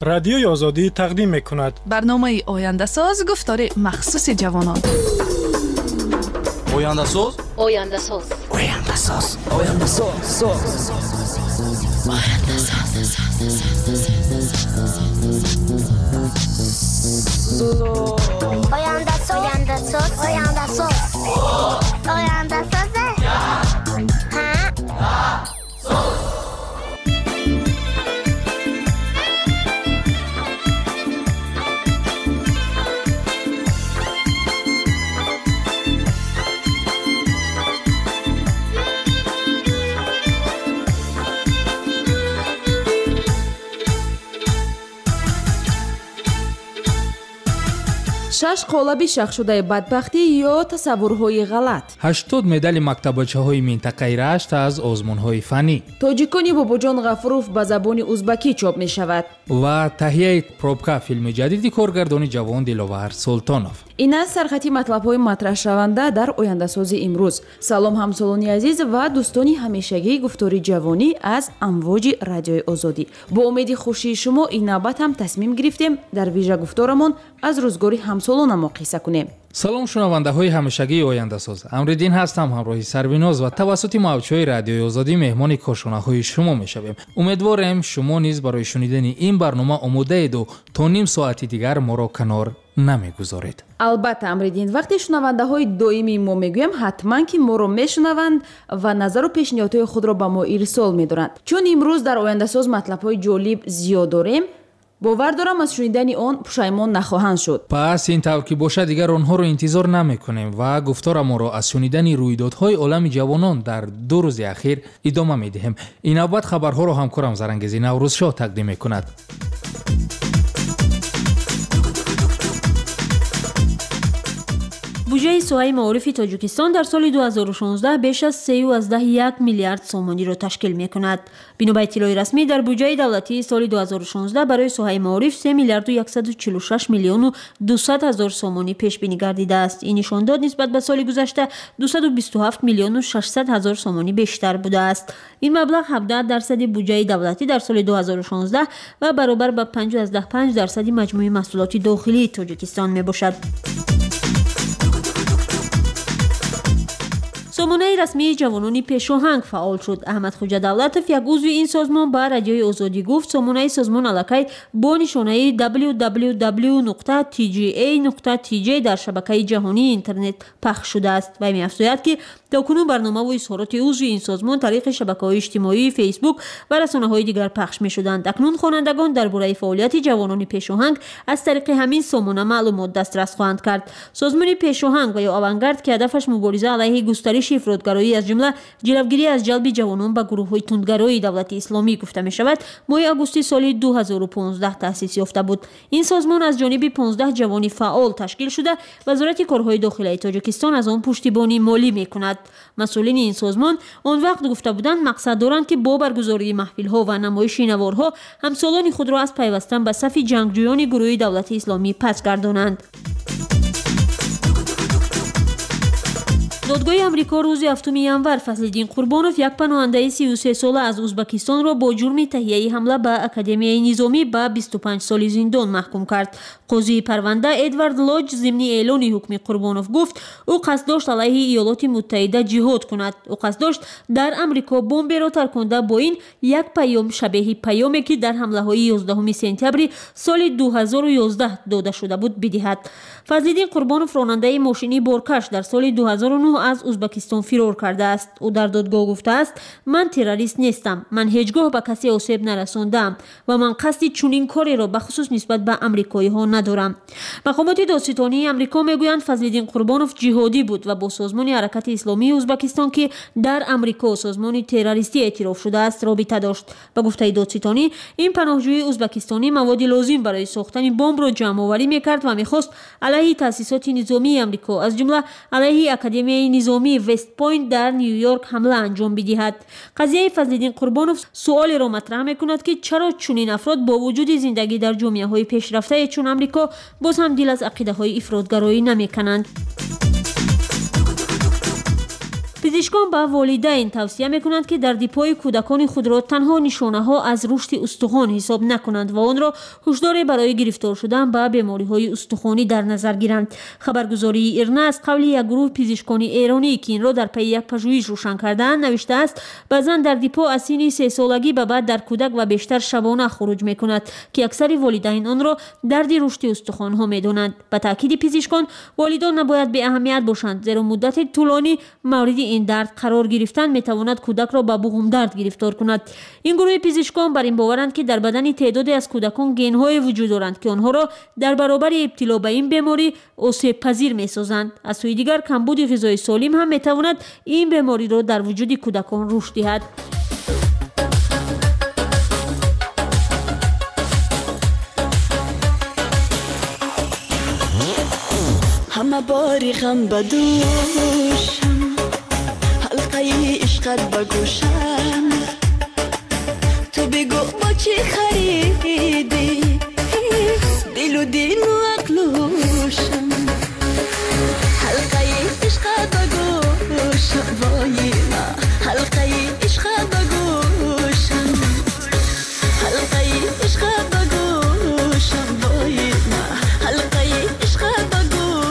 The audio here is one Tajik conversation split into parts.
رادیوی آزادی تقدیم می‌کند. برنامه آینده ساز گفتار مخصوص جوانان. آینده ساز. آینده ساز. آینده ساز. آینده ساز. آینده ساز. آینده ساز. آینده ساز. آینده ساز. آینده ساز. شش قالبی شخص‌شده بدبختی یا تصورهای غلط. 80 مدال مکتبچه‌های منطقه رشت از آزمون‌های فنی. توجیکونی باباجان غفوروف به زبان ازبکی چاپ می‌شود. و تهیه پروبکا فیلم جدیدی کارگردانی جوان دلوار سلطانов. این است سرخطی مطلب‌های مطرح شونده در آینده سازی امروز. سلام همسالانی عزیز و دوستانی همیشگی گفتاری جوانی از امواج رادیوی آزادی. با امید خوشی شما این نوبت هم تصمیم گرفتیم در ویژه گفتارمون از روزگاری همسالانمون قصه کنیم. سلام شنونده‌های همیشگی آینده ساز. امردین هستم همراه سرویناز و توسط موج‌های رادیوی آزادی مهمان کارشناس‌های شما می‌شویم. امیدوارم شما نیز برای شنیدن این برنامه آماده اید و تا نیم ساعتی دیگر ما را کنار نمیگذارید. البته امردین وقتی شنونده‌های دائمی ما میگویم حتما که ما رو میشنوند و نظر و پیشنهادهای خود را به ما ارسال می‌دارند. چون امروز در آینده ساز مطلب‌های جالب زیاد داریم، باور دارم از شنیدن آن پشیمان نخواهند شد. پس این طور که باشه دیگر آنها را انتظار نمی‌کنیم و گفتار ما را از شنیدن رویدادهای عالم جوانان در 2 روز اخیر ادامه می‌دهیم. این نوبت خبرها را همکارم زرنگزی نوروزشاه تقدیم می‌کند. بودجه سوهای معارف تاجیکستان در سال 2016 بیش از 3.1 میلیارد سومانی را تشکیل می‌کند. بنا به اطلاع رسمی در بودجه دولتی سال 2016 برای سوهای معارف 3 میلیارد و 146 میلیون و 200 هزار سومانی پیش بینی گردیده است. این نشانداد نسبت به سال گذشته 227 میلیون و 600 هزار سومانی بیشتر بوده است. این مبلغ 17% بودجه دولتی در سال 2016 و برابر به 5.5% مجموع محصولات داخلی تاجیکستان میباشد. سازمان رسمی جوانان پیشاهنگ فعال شد. احمد خوجا دولتов یک عضو این سازمان به رادیوی آزادی گفت سازمان الکی با نشانه www.tga.tj در شبکه جهانی اینترنت پخش شده است و می‌افزاید که تاکنون برنامه و اظهارات عضو این سازمان طریق شبکه‌های اجتماعی فیسبوک و رسانه‌های دیگر پخش می‌شدند. اکنون خوانندگان درباره فعالیت جوانان پیشاهنگ از طریق همین سازمان معلومات دسترس خواهند کرد. سازمان پیشاهنگ و یا آونگارد که هدفش مبارزه علیه گسترش افراطگرایی از جمله جلوگیری از جلب جوانان به گروه‌های تندگرای دولت اسلامی گفته می‌شود، ماه آگوست سال 2015 تأسیس یافته بود. این سازمان از جانب 15 جوان فعال تشکیل شده وزارت کارهای داخلی تاجیکستان از آن پشتیبانی مالی می‌کند. مسئولین این سازمان آن وقت گفته بودند مقصد دارند که با برگزاری محفل‌ها و نمایش نوارها همسالان خود را از پیوستن به صف جنگجویان گروه دولت اسلامی پس گردانند. دادگاه امریکا روز 7 ینور فضلالدین قربانوف یک پناهنده 33 ساله از ازبکستان را با جرم تهیه حمله به اکادمیای نظامی به 25 سال زندان محکوم کرد. قاضی پرونده ادوارد لاج ضمن اعلان حکم قربانوف گفت او قصد داشت علیه ایالات متحده جهاد کند. او قصد داشت در امریکا بمب را ترکانده با این یک پیام شبیه پیامی که در حمله‌های 11 سپتامبر سال 2011 داده شده بود بدهد. فضلالدین قربانوف راننده ماشینی بارکش در سال 2009 از ازبکستان فرار کرده است. او در دادگاه گفته است من تروریست نیستم، من هیچگاه به کسی آسیب نرساندم و من قصد چنین کاری را به خصوص نسبت به امریکایی ها ندارم. مقامات دادستانی امریکا میگویند فضلالدین قربانوف جهادی بود و با سازمان حرکت اسلامی ازبکستان که در امریکا سازمان تروریستی اعتراف شده است رابطه داشت. به گفته دادستانی این پناهجوی ازبکستانی مواد لازم برای ساختن بمب را جمع آوری میکرد و میخواست علیه تأسیسات نظامی امریکا از جمله علیه اکادمیای نظامی وست پوینت در نیویورک حمله انجام بدهد. قضیه فضلالدین قربانوف سوالی را مطرح میکند که چرا چنین افراد با وجود زندگی در جامعه های پیشرفته چون امریکا باز هم دل از عقیده های افراطگرایی نمیکنند. پزشکان به والدین توصیه میکنند که در دیپای کودکان خود را تنها نشانه‌ها از رشد استخوان حساب نکنند و آن را هشدار برای گرفتار شدن به بیماری‌های استخوانی در نظر گیرند. خبرگزاری ایرنا از قول یک گروه پزشکان ایرانی که این را در پی یک پژوهش روشن کردند نوشته است بعضا در دیپا از سن 3 سالگی به بعد در کودک و بیشتر شبانه خروج میکند که اکثر والدین آن را درد رشد استخوان‌ها میدانند. به تاکید پزشکان والدان نباید بی اهمیت باشند زیرا مدت طولانی مورد این درد قرار گرفتن میتواند کودک را به بوم درد گرفتار کند. این گروه پزشکان بر این باورند که در بدن تعدادی از کودکان گن‌های وجود دارند که آنها را در برابر ابتلا به این بیماری آسیب پذیر میسازند. از سوی دیگر کمبود غذای سالم هم میتواند این بیماری را در وجود کودکان رشد دهد. همه باری غم بدوشم حلقه عشقت بگوشم تو بگو با چی خریدی دل و دین و عقلوشم حلقه عشقت بگوشم وای ما حلقه عشقت بگوشم حلقه عشقت بگوشم وای ما حلقه عشقت بگوشم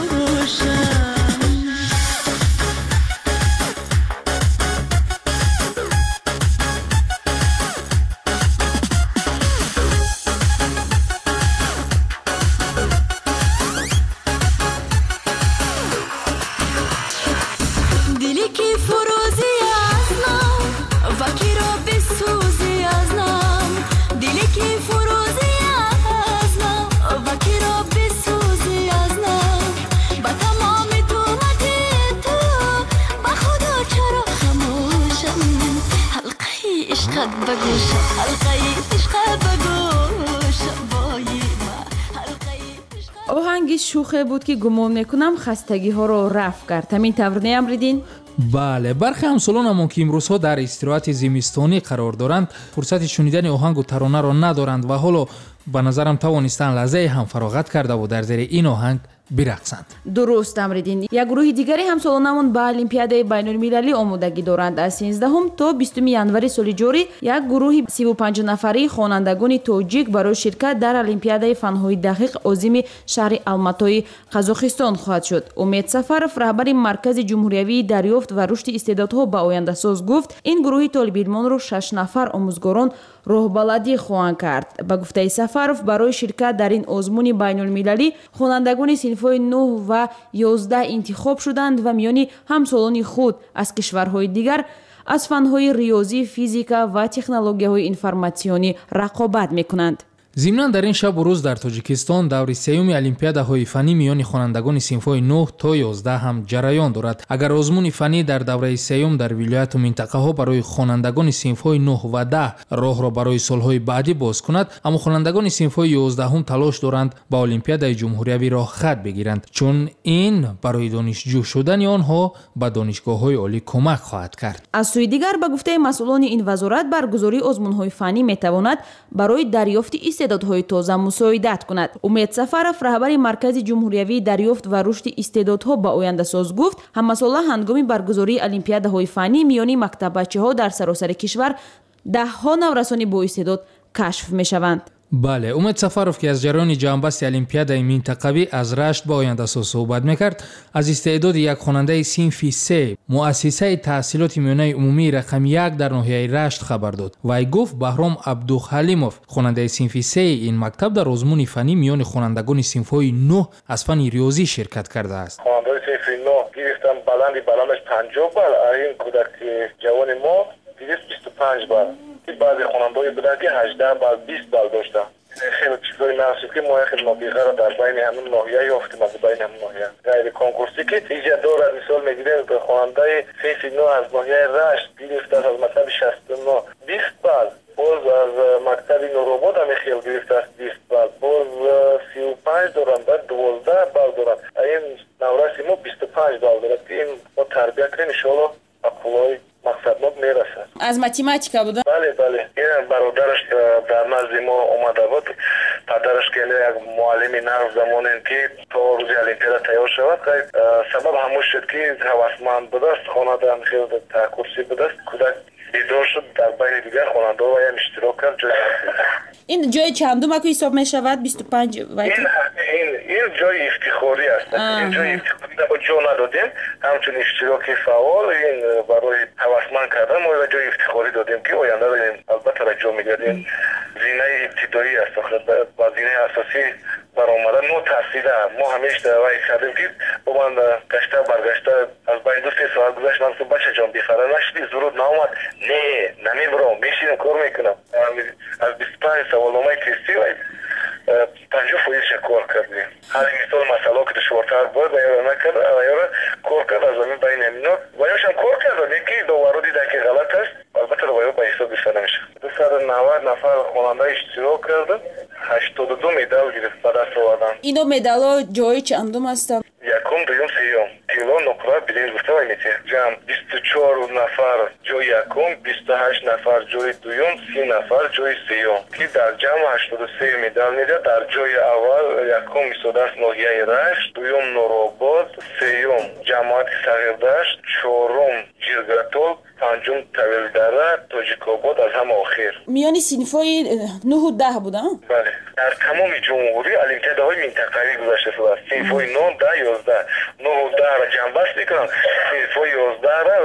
آهنگی شوخه بود که گمان میکنم خستگی ها رو رفع کرد. همین طور نیامریدین؟ بله، برخی همسالانمان که امروزها در استراحت زمستانی قرار دارند فرصت شنیدن آهنگ و ترانه را ندارند و حالا به نظرم توانستند لحظه هم فراغت کرده و در زیر این آهنگ برقصند. درست امریدین. یک گروه دیگری همسالانمون به المپیادای بین‌المللی آمادگی دارند. از 13 تا 20 ینوری سال جاری یک گروه 35 نفری خوانندگان تاجیک برای شرکت در المپیادای فن‌های دقیق عازم شهر الماتای قزاقستان خواهد شد. امید سفرов رهبر مرکز جمهوریوی دریافت و رشد استعدادها به آینده‌ساز گفت این گروه طالب علمان را 6 نفر آموزگاران راهبلدی خواهند کرد. به گفته سفرов برای شرکت در این آزمون بین‌المللی خوانندگان صنف‌های 9 و 11 انتخاب شدند و میان همسالان خود از کشورهای دیگر از فن‌های ریاضی، فیزیکا و تکنولوژی‌های اینفورماسیونی رقابت می‌کنند. ضمناً در این شب و روز در تاجیکستان دور سیوم المپیادهای فنی میان خوانندگان صنف‌های 9 تا 11 هم جریان دارد. اگر آزمون فنی در دوره سیوم در ولایت و منطقه‌ها برای خوانندگان صنف‌های 9 و 10 راه را برای سال‌های بعدی باز کند، اما خوانندگان صنف‌های 11 هم تلاش دارند با المپیادهای جمهوریوی راه خط بگیرند، چون این برای دانشجو شدن آنها به دانشگاه‌های عالی کمک خواهد کرد. از سوی دیگر به گفته مسئولان این وزارت برگزاری آزمون‌های فنی می‌تواند برای دریافت استعدادهای تازه مساعدت کند. امید سفرов رهبر مرکز جمهوریوی دریافت و رشد استعدادها به آینده‌ساز گفت همساله هنگام برگزاری المپیادهای فنی میان مکتب بچه‌ها در سراسر کشور ده‌ها نورسان با استعداد کشف می‌شوند. بله، امید سفرов که از جریان جهانبست المپیادهای منطقوی از رشد به آینده‌ساز صحبت می‌کرد، از استعداد یک خواننده صنف 3 مؤسسه تحصیلات میانه عمومی رقم 1 در ناحیه رشت خبر داد. وی گفت بهرام عبدالحلیمov خواننده صنف 3 این مکتب در آزمون فنی میان خوانندگان صنف‌های 9 از فن ریاضی شرکت کرده است. خواننده صنف 9 گرفتم بلندش 50 بال، این کودک جوان ما 25 بال. بعضی خواننده‌های بودن که 18 بال 20 بال داشتن. خیلی چیزای ناصف که ما خیلی موقعی را در بین همون ناحیه یافتیم، از بین همون ناحیه غیر کنکورسی که ایجاد داره. مثال میگیریم به خواننده صنف 9 از ناحیه رشت گرفته از مکتب 69 20 بال، باز از مکتب نوروباد هم خیلی گرفته است 20 بال، باز 35 دارن، بعد 12 بال دارن. این نورس ما 25 بال دارد که این ما تربیت کنیم ان شاء الله اقوای مقصد ما میرسد. از ماتماتیکا بوده؟ بله این برادرش در نزد ما اومده بود، مادرش که یک معلمی نرو زمانین که تا روزی المپیاد تیار شود سبب همون شد که هوسمند بود است خواننده هم خیلی تکرسی بود است کودک بیدار شد در بین دیگر خواننده و هم اشتراک کرد این جای چندم اکو حساب می شود 25 این جای افتخاری است این جای افتخاری رو جا ندادیم همچون اشتراک فعال این برای هوسمند کردن ما جای افتخاری دادیم که آینده رو البته را جا میگردیم زینه ابتدایی است با زینه اساسی برآمده نو ترسیده ما همیشه دعوی کردیم که با من گشته برگشته از بین 2-3 ساعت گذشت من تو بچه جان بیخره نشدی ضرورت نامد نه نمیبرم میشینم کار میکنم از 25 سوالنامه تستی و 50% کار کردیم هر مثال مسئله که دشوارتر بود و یا نکرد و یا کار کرد از زمین بین امینا و یاش هم کار کرد یکی داورو دیده که غلط است البته رو به حساب بیشتر نمیشه 290 نفر خواننده اشتراک کردن 82 مدال گرفت به دست آوردن اینو مدالا جای چندم هستن یکم دوم سیوم کیلو نقره برنج گفته و میته جمع 24 نفر جای یکم 28 نفر جای دوم 30 نفر جای سیوم که در جمع 83 مدال میده در جای اول یکم میسودست ناحیه رشت دوم نورآباد سیوم جماعت صغیردشت چهارم جرگتول پنجم طویلدره تاجیک‌آباد از هم آخر میانی صنفای 9 و 10 بودن بله در تمام جمهوری المپیادهای منطقه‌ای گذاشته شده صنفای 9 10 11 9 و 10 را جنبست میکنن صنفای 11 را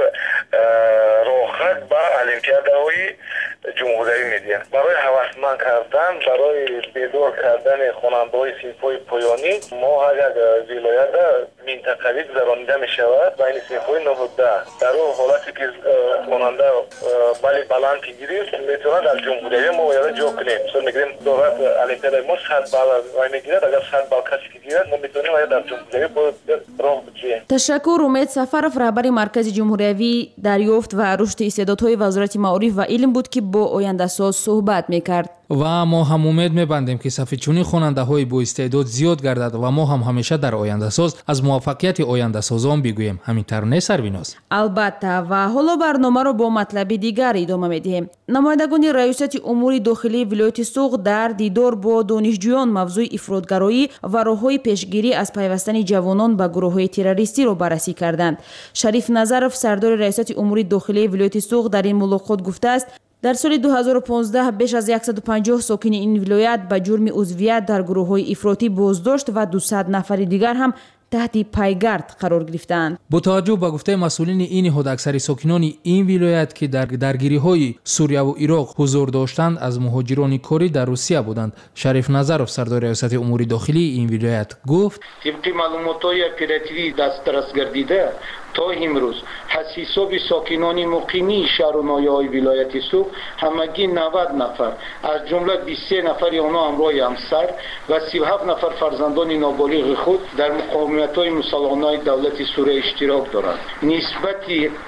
راحت به المپیادهای جمهوری میدین برای هوسمند کردن برای بیدار کردن خواننده‌های صنفای پایانی ما هر یک ولایت منطقه‌ای گذرانیده میشود بین صنفای 9 و 10 در اون حالتی که خواننده بله بلند که گیریم میتونه در جمهوری ما باید جا کنیم مثلا میگیریم دولت المپیاد ما 100 بال وای میگیرد اگر 100 بال کسی که گیرد ما میتونیم باید در جمهوری باید راه بجوییم. تشکر امید سفرов رهبر مرکز جمهوریوی دریافت و رشد استعدادهای وزارت معارف و علم بود که با آینده‌ساز صحبت میکرد. و ما هم امید میبندیم که صف چونی خواننده های با استعداد زیاد گردد و ما هم همیشه در آینده ساز از موفقیت آینده سازان بگوییم همین طور نه سرویناز البته و حالا برنامه رو با مطلب دیگر ادامه میدیم. نمایندگان ریاست امور داخلی ولایت سوغ در دیدار با دانشجویان موضوع افراطگرایی و راههای پیشگیری از پیوستن جوانان به گروه‌های تروریستی را بررسی کردند. شریف نظرов سردار ریاست امور داخلی ولایت سوغ در این ملاقات گفته است در سال 2015 بیش از 150 ساکن این ولایت به جرم عضویت در گروه‌های افراطی بازداشت و 200 نفر دیگر هم تحت پایگرد قرار گرفتند. با توجه به گفته مسئولین این حداکثر ساکنان این ولایت که در درگیری‌های سوریه و عراق حضور داشتند از مهاجران کاری در روسیه بودند. شریف نظرov سردار ریاست امور داخلی این ولایت گفت طبق معلومات‌های اپراتیوی دسترس گردیده تا امروز حساب ساکنان مقیمی شهر و ناحیه‌های ولایت سوغ همگی 90 نفر از جمله 23 نفر آنها همراه همسر و 37 نفر فرزندان نابالغ خود در مقاومت‌های مسلحانه دولت سوریه اشتراک دارند. نسبت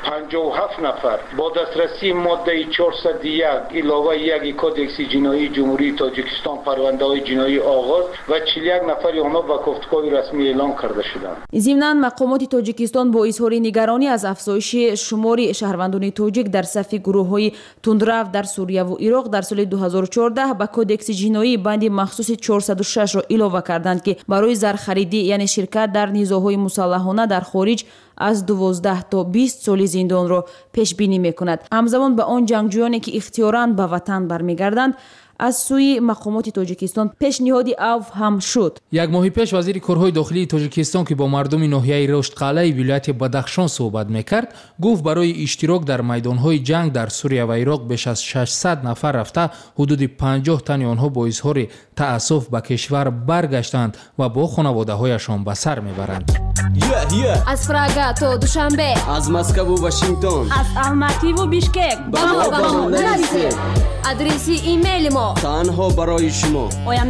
57 نفر با دسترسی ماده 401 علاوه یک کدکس جنایی جمهوری تاجیکستان پرونده‌های جنایی آغاز و 41 نفر آنها به گفتگوهای رسمی اعلام کرده شدند. ضمناً مقامات تاجیکستان با اظهار نگرانی از افزایش شمار شهروندان تاجیک در صف گروه‌های تندرو در سوریه و عراق در سال 2014 به کدکس جنایی بند مخصوص 406 را اضافه کردند که برای زرخریدی یعنی شرکت در نیزه‌های مسلحانه در خارج از 12 تا 20 سال زندان را پیش بینی می‌کند. همزمان به آن جنگجویانی که اختیاراً به وطن برمیگردند از سوی مقامات تاجیکستان پیشنهادی عفو هم شد. یک ماه پیش وزیر کارهای داخلی تاجیکستان که با مردم ناحیه رشت قلعه ولایت بدخشان صحبت میکرد گفت برای اشتراک در میدانهای جنگ در سوریه و عراق بیش از 600 نفر رفته حدود 50 تن آنها با اظهار تأسف به کشور برگشتند و با خانواده‌هایشان به سر میبرند. از پراگ تا دوشنبه، از مسکو و واشنگتن، از الماتی و بیشکک با ما نویسید. آدرس ایمیل ما تنها برای شما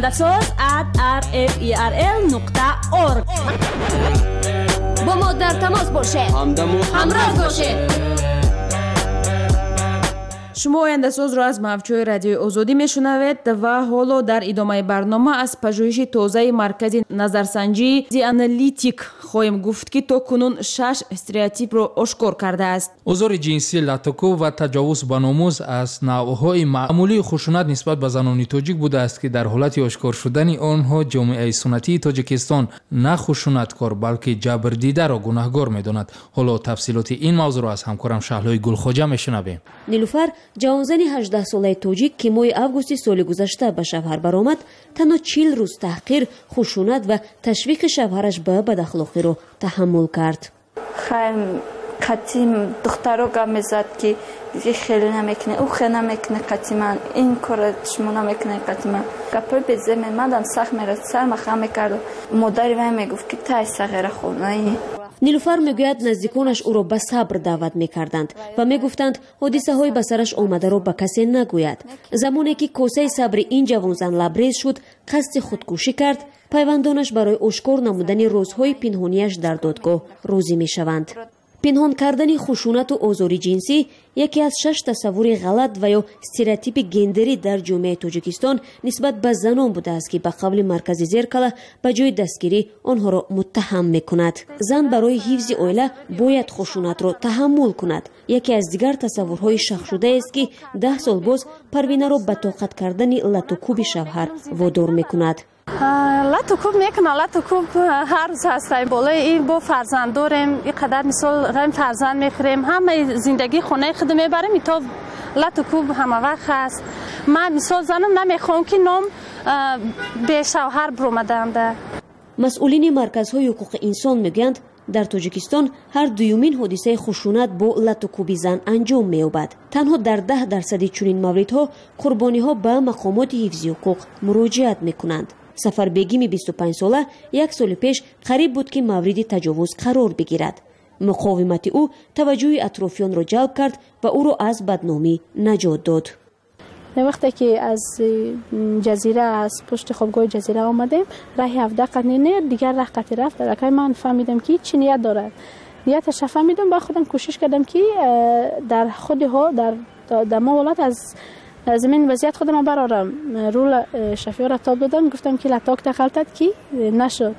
oyandasaz@rferl.org با ما در تماس باشید، همراه باشید. шумо ояндасозро аз мавҷҳои радиои озодӣ мешунавед ва ҳоло дар идомаи барнома аз пажӯҳиши тозаи маркази назарсанҷии The Analytic хоҳем гуфт ки то кунун 6 стереотипро ошкор кардааст. озори ҷинсӣ, латукув ва таҷовуз ба номуз аз навъҳои маъмулии хушунат нисбат ба занони тоҷик будааст ки дар ҳолати ошкор шудани онҳо ҷомеаи суннатии Тоҷикистон на хушунаткор балки ҷабрдидаро гунаҳгор медонад. ҳоло тафсилоти ин мавзӯъро аз ҳамкорам Шаҳлои Гулхоҷа мешунавем. нилуфар ҷавонзани 18 солаи тоҷик ки моҳи августи соли гузашта ба шавҳар баромад, танҳо 40 рӯз таҳқир, хушунат ва ташвиқи шавҳараш ба бадахлоқиро таҳаммул кард. қатъи духтаро гап мезад ки хеле намекунӣ, ӯ хеле намекунӣ, қатъи ман ин кора шумо намекунӣ, қатъи ман гапҳои безеб мемадам, сахт мерасид, сарма хам мекарду. модари вай мегуфт ки тай сағира хӯнаи. нилуфар мегӯяд наздиконаш ӯро ба сабр даъват мекарданд ва мегуфтанд ҳодисаҳои ба сараш омадаро ба касе нагӯяд. замоне ки косаи сабри ин ҷавонзан лабрез шуд, қасди худкушӣ кард, пайвандонаш барои ошкор намудани розҳои пинҳонияш дар додгоҳ розӣ мешаванд. пинҳон кардани хушунату озори ҷинсӣ яке аз 6 тасаввури ғалат ва ё стереотипи гендерӣ дар ҷомеаи Тоҷикистон нисбат ба занон будааст ки ба қавли маркази Зеркала ба ҷои дастгирӣ онҳоро муттаҳам мекунад. зан барои ҳифзи оила бояд хушунатро таҳаммул кунад. яке аз дигар тасаввурҳои шахшудааст ки 10 сол боз Парвинаро ба тоқат кардани латукуби шавҳар водор мекунад. латукуб мекунам, латукуб ҳар рӯз ҳастаи болаи ин бо фарзанд дорем, иқадар мисол ғам фарзанд мехӯрем, ҳамаи зиндагӣ хонаи худ мебарем, ито латукуб ҳама вақт ҳаст. ман мисол занам намехоҳам ки ном бе шавҳар биромаданда. масъулини марказҳои ҳуқуқи инсон мегӯянд, дар Тоҷикистон ҳар дуюмин ҳодисаи хушунат бо латукуби зан анҷом меёбад. танҳо дар 10% чунин мавридҳо қурбониҳо ба мақомоти ҳифзи ҳуқуқ муроҷиат мекунанд. Сафарбегими 25 сола як соли пеш қариб буд ки мавриди таҷовуз қарор бигирад. муқовимати ӯ таваҷҷӯҳи атрофиёнро ҷалб кард ва ӯро аз бадномӣ наҷот дод. вақте ки аз ҷазира аз пушти хобгоҳи ҷазира омадем, раҳи 17 қаднинер дигар раҳ қати рафт даракай ман фаҳмидам ки чӣ ният дорад. нияташа фаҳмидам ба худам кӯшиш кардам ки дар худиҳо дар мо ҳолат аз замин вазият худам барорам. рӯла шофёра тоб додам, гуфтам ки латок тақалтад ки нашуд.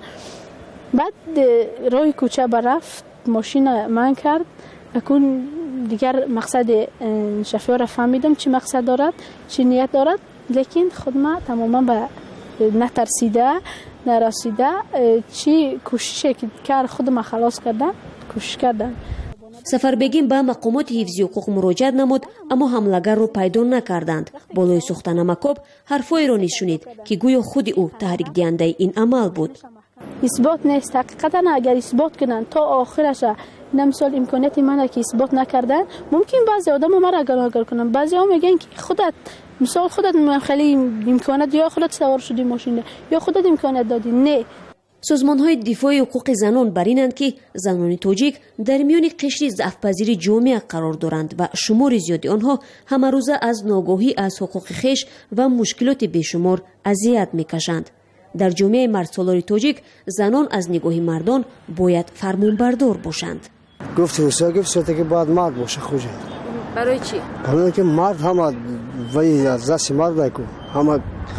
баъд роҳи кӯча ба рафт мошина ман кард. акун дигар мақсади шофёра фаҳмидам чӣ мақсад дорад, чӣ ният дорад, лекин худма тамоман ба натарсида, нарасида чӣ кӯшише ки кар худма халос кардам, кӯшиш кардам. сафарбегим ба мақомоти ҳифзи ҳуқуқ муроҷиат намуд, аммо ҳамлагарро пайдо накарданд. болои сухтанамакоб ҳарфҳоеро нишунид ки гӯё худи ӯ таҳрикдиҳандаи ин амал буд. исбот нест, ҳақиқатан агар исбот кунанд то охираша, ина мисол имконияти мана ки исбот накардан, мумкин баъзе одамо маро гуноҳгор кунанд. баъзеҳо мегӯянд ки худат мисол худат хеле имконият ё худат савор шуди мошина ё худат имконият додӣ. не. созмонҳои дифои ҳуқуқи занон бар инанд ки занони тоҷик дар миёни қишри заъфпазири ҷомеа қарор доранд ва шумори зиёди онҳо ҳамарӯза аз ногоҳӣ аз ҳуқуқи хеш ва мушкилоти бешумор азият мекашанд. дар ҷомеаи мардсолори тоҷик занон аз нигоҳи мардон бояд фармонбардор бошанд. гуфти ки бояд мард боша хуҷа. барои чӣ? барои ки мард ҳама вай аз дасти мардайку, ҳама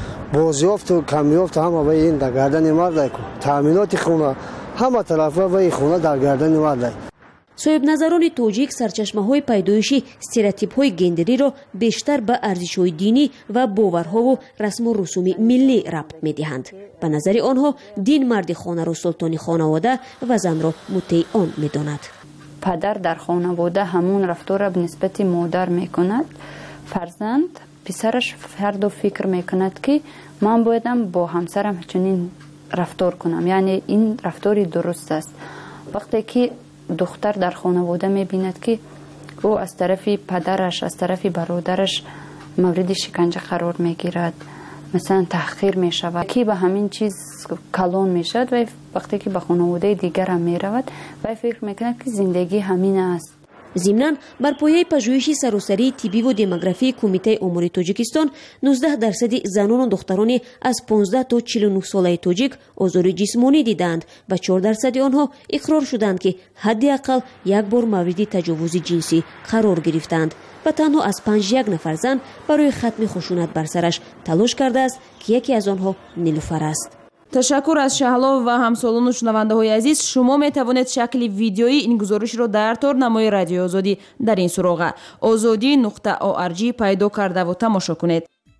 бозёфту камёфту ҳама вай ин дар гардани мардайку, таъминоти хона ҳама тарафа вай хона дар гардани мардай. соҳибназарони тоҷик сарчашмаҳои пайдоиши стереотипҳои гендериро бештар ба арзишҳои динӣ ва боварҳову расму русуми миллӣ рабт медиҳанд. ба назари онҳо дин марди хонаро султони хонавода ва занро муттеи он медонад. падар дар хонавода ҳамон рафтора бинисбати модар мекунад. фарзанд писараш ҳарду фикр мекунад ки ман боядам бо ҳамсарам чунин рафтор кунам, яъне ин рафтори дуруст аст. вақте ки духтар дар хонавода мебинад ки ӯ аз тарафи падараш, аз тарафи бародараш мавриди шиканҷа қарор мегирад, масалан таҳқир мешавад, ки ба ҳамин чиз калон мешавад, вай вақте ки ба хонаводаи дигарам меравад, вай фикр мекунад ки зиндагӣ ҳамин аст. ضمناً бар пояи пажӯҳиши саросарии тиббӣ ва демографии кумитаи омури тоҷикистон 19% занону духтарони аз 15 то 49 солаи тоҷик озори ҷисмонӣ дидаанд ва 4% онҳо иқрор шуданд ки ҳадди аққал як бор мавриди таҷовузи ҷинсӣ қарор гирифтанд ва танҳо аз 5 нафар зан барои хатми хушунат бар сараш талош кардааст ки яке аз онҳо Нилуфар аст. ташаккур аз Шаҳло ва ҳамсолону шунавандаҳои азиз. шумо метавонед шакли видеои ин гузоришро дар торнамои Радиои Озодӣ дар ин суроға ozodi.org пайдо кардаву тамошо кунед.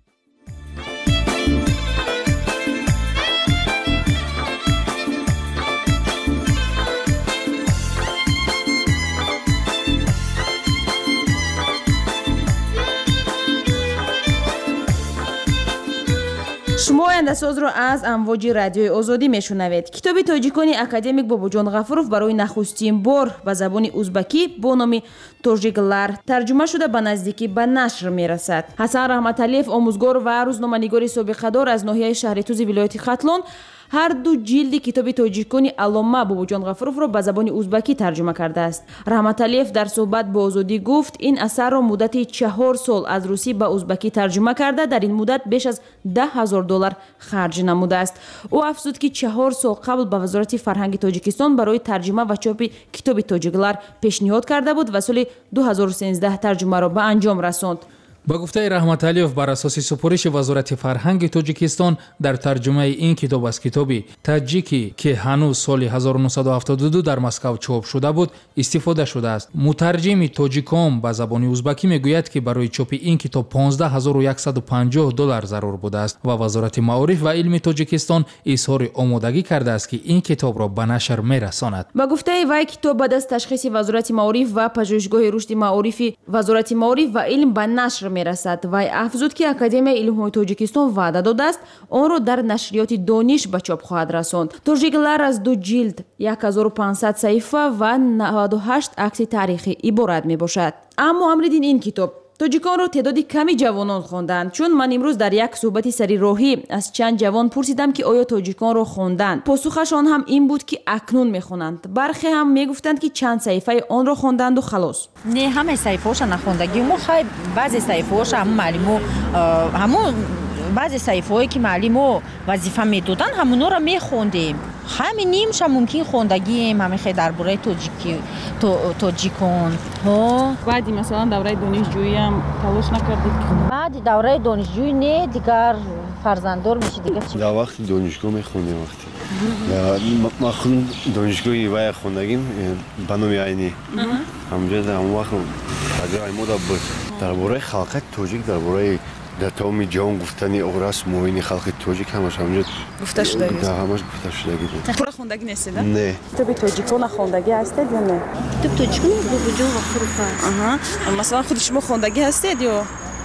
шумо ояндасозро аз амвоҷи Радиои Озодӣ мешунавед. китоби тоҷикони академик Бобоҷон Ғафуров барои нахустин бор ба забони узбакӣ бо номи Торжиглар тарҷума шуда ба наздикӣ ба нашр мерасад. Ҳасан Раҳматалиев, омӯзгор ва рӯзноманигори собиқадор аз ноҳияи шаҳри Тузи вилояти Хатлон, ҳар ду ҷилди китоби тоҷикони аллома Бобоҷон Ғафуровро ба забони узбакӣ тарҷума кардааст. Раҳматалиев дар суҳбат бо Озодӣ гуфт, ин асарро муддати 4 сол аз русӣ ба узбакӣ тарҷума карда, дар ин муддат беш аз $10,000 харҷ намудааст. ӯ афзуд ки 4 сол қабл ба Вазорати фарҳанги Тоҷикистон барои тарҷума ва чопи китоби Тоҷиглар пешниҳод карда буд ва соли 2013 тарҷумаро ба анҷом расонд. ба гуфтаи Раҳматалиев, бар асоси супориши Вазорати фарҳанги Тоҷикистон дар тарҷумаи ин китоб аз китоби таҷикӣ ки ҳанӯз соли 1972 дар Москав чоп шуда буд истифода шудааст. мутарҷими тоҷикон ба забони узбакӣ мегӯяд ки барои чопи ин китоб $15150 зарур будааст ва Вазорати маориф ва илми Тоҷикистон изҳори омодагӣ кардааст ки ин китобро ба нашр мерасонад. ба гуфтаи вай, китоб баъд аз ташхиси Вазорати маориф ва пажӯҳишгоҳи рушди маорифи Вазорати маориф ва илм ба нашр мерасад. Вай афзуд ки Академияи илмҳои Тоҷикистон ваъда додааст онро дар нашриёти Дониш ба чоп хоҳад расонд. Торжиглар аз 2 ҷилд 1500 саҳифа ва 98 акси таърихӣ иборат мебошад. Аммо амридин ин китоб тоҷиконро теъдоди ками ҷавонон хонданд. чун ман имрӯз дар як суҳбати сарироҳӣ аз чанд ҷавон пурсидам ки оё тоҷиконро хонданд. посухашон ҳам ин буд ки акнун мехонанд. бархе ҳам мегуфтанд ки чанд саҳифаи онро хонданду халос. не ҳамаи саҳифаҳоша нахондагӣ мо хай баъзе саҳифаҳоша ҳамун маълимо ҳамун баъзе саҳифаҳое ки маълимо вазифа медоданд ҳамунҳоро мехондем. ҳамин нимша мумкин хондагием ҳамихе дар бораи тоҷикон. баъди масалан давраи донишҷӯиам талош накардед? баъди давраи донишҷӯӣ не, дигар фарзанддор меши дигар чи? дар вақти донишгоҳ мехондем. вақти ма донишгоҳи вая хондагим ба номи айнӣ ҳамҷо дар ҳамон вақт таҷрибаи мо буд дар бораи халқати тоҷик, дар бораи дар тамоми ҷаҳон гуфтани орас муовини халқи тоҷик ҳамаш ҳамҷо гуфта шудагӣ. ҳамаш гуфта шудагӣ буд. пура хондагӣ нестед? не. китоби тоҷикона хондагӣ ҳастед ё не? китоби тоҷикона Бобоҷон Ғафуров аст. масалан худи шумо хондагӣ ҳастед ё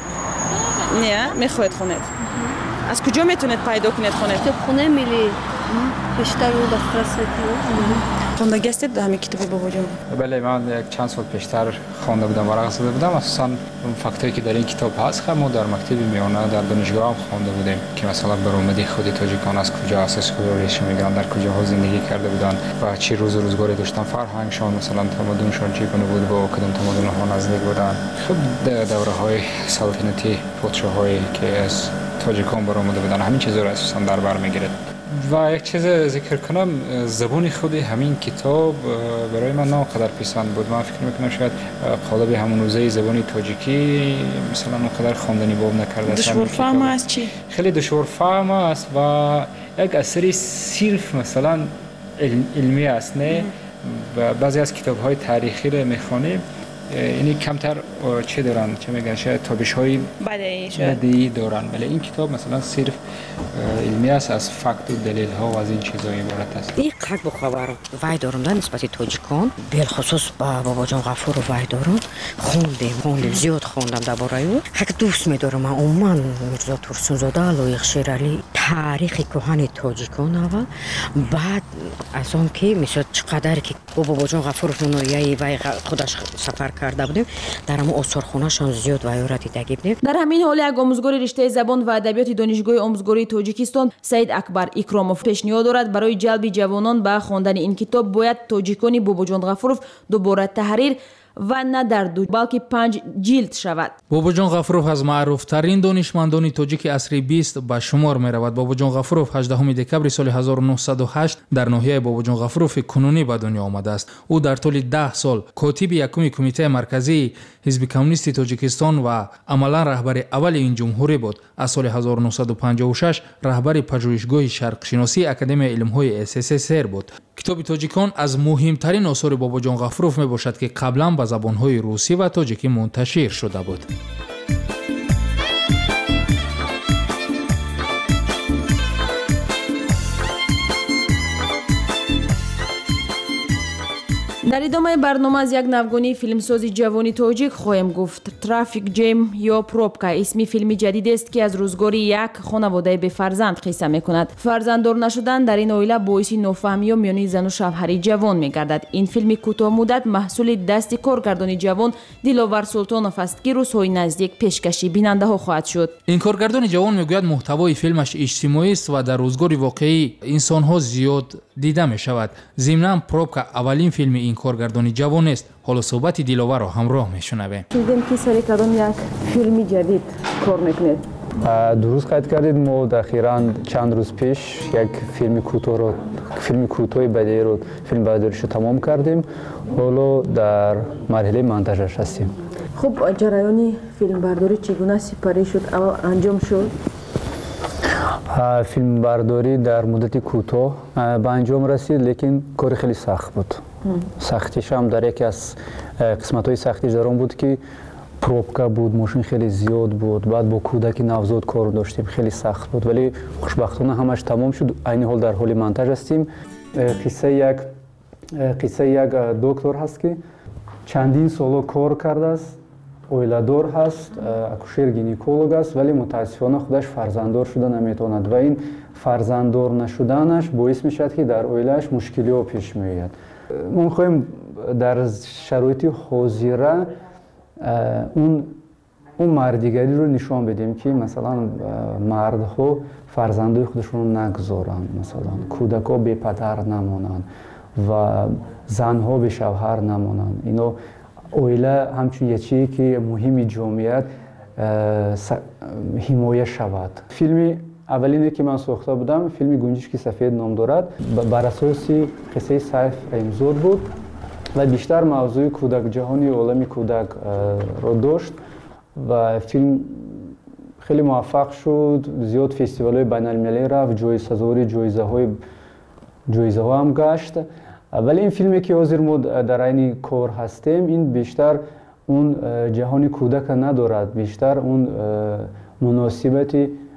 не? мехоҳед хонед? аз куҷо метавонед пайдо кунед хонед? китобхонаи миллӣ пештар дастрасати хондагӣ ҳастед ҳамин китоби Бобоҷон? бале, ман як чанд сол пештар хонда будам, варақ зада будам. асосан фактое ки дар ин китоб ҳаст, мо дар мактаби миёна дар донишгоҳ ҳам хонда будем ки масалан баромади худи тоҷикон аз куҷо асосҳоро реша мегиранд, дар куҷоҳо зиндагӣ карда буданд ва чӣ рӯзу рӯзгоре доштанд, фарҳангшон масалан тамаддуншон чӣ гуна буд, бо кадом тамаддунҳо наздик буданд. хуб давраҳои салтанати подшоҳое ки аз тоҷикон баромада буданд, ҳамин чизҳоро асосан дар бар мегирад. ва як чиз зикр кунам, забони худи ҳамин китоб барои ман наоқадар писанд буд. ман фикр мекунам шояд қолаби ҳамонӯзаи забони тоҷикӣ масалан онқадар хонданӣ боб накарда. душворфаҳм аст чӣ? хеле душворфаҳм аст ва як асари сирф масалан илмӣ аст. не баъзе аз китобҳои таърихиро мехонем, یعنی کمتر چه دارن، چه میگن، شاید تابش‌های بدیهی دارن، ولی این کتاب مثلا صرف علمی است، از فکت و دلیل‌ها و از این چیزا عبارت است. این قد بخوارم وای دارم در نسبت تاجیکان، بالخصوص با باباجان غفور و وای دارم، خوندم زیاد خوندم درباره او. حق دوست می‌دارم عموما میرزا ترسونزاده، لایق شیرالی، تاریخ کهن تاجیکان اول، بعد از اون که مثلا چقدر که باباجان غفور اونایی وای خودش سفر کرده بودیم، در همون آثارخانه‌شان زیاد وای را دیده بودیم. در همین حال یک آموزگار رشته زبان و ادبیات دانشگاه آموزگاری تاجیکستان سید اکبر اکراموف پیشنهاد دارد برای جلب جوانان به خواندن این کتاب باید تاجیکان باباجان غفورов دوباره تحریر و نه در 2 بلکه 5 جلد شود. باباجان غفورов از معروفترین دانشمندان تاجیک عصر 20 به شمار می رود. باباجان غفورov 18 دکبر سال 1908 در ناحیه باباجان غفورov کنونی به دنیا آمده است. او در طول 10 سال کاتب یکم کمیته مرکزی حزب کمونیست تاجیکستان و عملا رهبر اول این جمهوری بود. از سال 1956 رهبر پژوهشگاه شرق شناسی اکادمی علم‌های SSSR بود. کتاب تاجیکان از مهمترین آثار باباجان غفورov می باشد که قبلا به زبان‌های روسی و تاجیکی منتشر شده بود. در ادامه برنامه از یک نوگانی فیلمسازی جوانی تاجیک خواهیم گفت. ترافیک جیم یا پروبکا اسمی فیلم جدید است که از روزگار یک خانواده به فرزند قصه میکند. فرزنددار نشدن در این عائله باعث نافهمی میان زن و شوهری جوان میگردد. این فیلم کوتاه مدت محصول دست کارگردان جوان دلاور سلطانوف است که روزهای نزدیک پیشکشی بیننده ها خواهد شد. این کارگردان جوان میگوید محتوای فیلمش اجتماعی است و در روزگار واقعی انسان ها زیاد دیده می شود. ضمناً پروبکا اولین فیلم این کارگردانی جوان است. حالا صحبت دلاور را همراه میشنویم. دیدیم که سری کدام یک فیلم جدید کار میکنید. درست قید کردید. ما اخیراً چند روز پیش یک فیلم کوتاه بدیهی رو فیلم برداریش تمام کردیم. حالا در مرحله مونتاژش هستیم. خب جریان فیلم برداری چگونه سپری شد؟ اول انجام شد؟ فیلم برداری در مدت کوتاه به انجام رسید، لیکن کار خیلی سخت بود. سختیش هم در یکی از قسمت‌های سختیش در آن بود که پروبکا بود، ماشین خیلی زیاد بود، بعد با کودک نوزاد کار داشتیم، خیلی سخت بود، ولی خوشبختانه همش تمام شد. عین حال در حال مونتاژ هستیم. قصه یک دکتر هست که چندین سال کار کرده است، اویلادور هست، اکوشر گینکولوگ است، ولی متاسفانه خودش فرزنددار شده نمیتواند و این فرزنددار نشدنش باعث میشد که در اویله‌اش مشکلی پیش میآید. ما میخوایم در شرایط حاضره اون مردیگری رو نشان بدیم که مثلا مردها فرزندای خودشون رو نگذارن، مثلا کودک‌ها بی پدر نمانن و زنها بی شوهر نمانن. اینو اویله همچون یه چیزی که مهمی جامعیت حمایه شود. فیلمی اولینی که من ساخته بودم فیلم گنجشک سفید نام دارد. بر اساس قصه سیف رحیمزاد بود و بیشتر موضوع کودک جهانی و عالم کودک را داشت و فیلم خیلی موفق شد. زیاد فستیوال‌های بین‌المللی رفت، جایزه ها هم گشت. ولی این فیلمی که حاضر ما در این کار هستیم این بیشتر اون جهان کودک ندارد، بیشتر اون مناسبت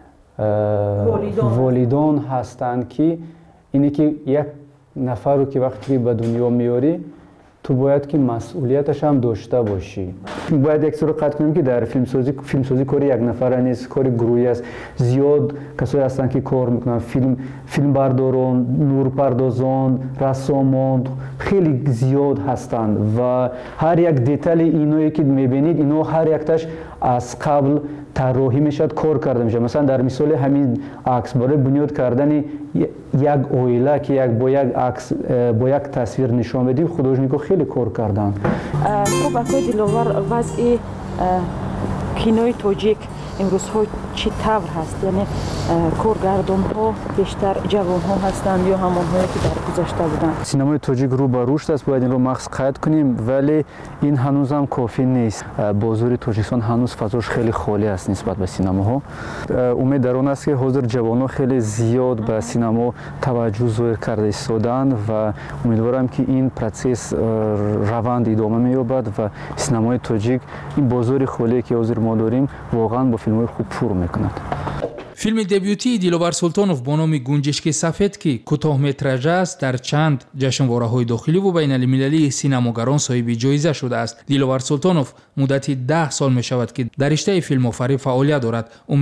والدان هستند که اینه که یک نفر رو که وقتی به دنیا میاری تو باید که مسئولیتش هم داشته باشی. باید یک سر قطع کنیم که در فیلمسازی کاری یک نفره نیست، کاری گروهی است. زیاد کسایی هستن که کار میکنن، فیلم برداران، نورپردازان، رسامان خیلی زیاد هستند و هر یک دیتیل اینایی که میبینید اینا هر یکتاش از قبل طراحی میشد، کار کرده میشه. مثلا در مثال همین عکس برای بنیاد کردن یک اویله که با یک تصویر نشان بدیم خودروشنیکو خیلی کار کردن. خب آقای دلاور وضع کینوی تاجیک امروزها چی طور هست؟ یعنی کارگردان ها بیشتر جوان ها هستند یا همان هایی که در گذشته بودند؟ سینمای تاجیک رو به رشد است، باید این رو مخص قید کنیم، ولی این هنوز هم کافی نیست. بازار تاجیکستان هنوز فضاش خیلی خالی است نسبت به سینماها. امید در آن است که حاضر جوان ها خیلی زیاد به سینما توجه ظاهر کرده ایستادند و امیدوارم که این پروسس روند ادامه می‌یابد و سینمای تاجیک این بازار خالی که حاضر ما داریم واقعا با فیلم‌های خوب پر می‌کند. فیلم دبیوتی دلاور سلطانوف با نام گنجشک سفید که کوتاه متراژ است در چند جشنواره‌های داخلی و بین المللی سینماگران صاحب جایزه شده است. دلاور سلطانوف مدتی 10 سال می‌شود که در رشته فیلم‌آفرینی فعالیت دارد. او میگوید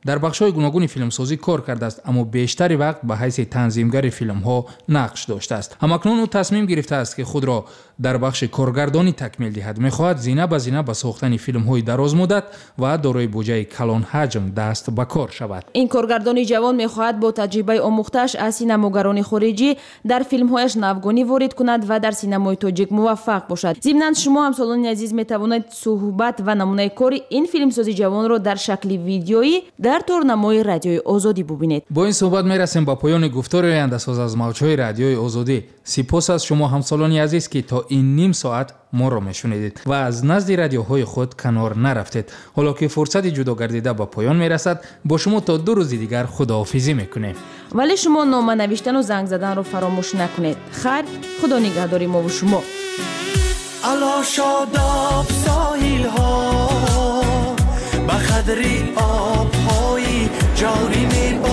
дар бахшҳои гуногуни филмсозӣ кор кардааст, аммо бештари вақт ба ҳайси танзимгари филмҳо нақш доштааст. ҳамакнун ӯ тасмим гирифтааст ки худро дар бахши коргардонӣ такмил диҳад. мехоҳад зина ба зина ба сохтани филмҳои дарозмуддат ва дорои буҷаи калонҳаҷм даст ба кор шавад. ин коргардони ҷавон мехоҳад бо таҷрибаи омӯхтааш аз синамогарони хориҷӣ дар филмҳояш навгонӣ ворид кунад ва дар синамои тоҷик муваффақ бошад. зимнан шумо ҳамсолони азиз метавонед суҳбат ва намунаи кори ин филмсози ҷавонро дар шакли видеоӣ дар торнамои радиои озодӣ бубинед. бо ин суҳбат мерасем ба поёни гуфтори ояндасоз аз мавҷҳои радиои озодӣ. сипос аз шумо ҳамсолони азиз ки то ин ним соат моро мешунидед ва аз назди радиоҳои худ канор нарафтед. ҳоло ки фурсати ҷудогардида ба поён мерасад, бо шумо то 2 рӯзи дигар худоҳофизӣ мекунем. вале шумо нома навиштану занг заданро фаромӯш накунед. хайр, худо нигаҳдори мову шумо. ала шодоб соҳилҳо ба қадри обҳои ҷорӣ мебо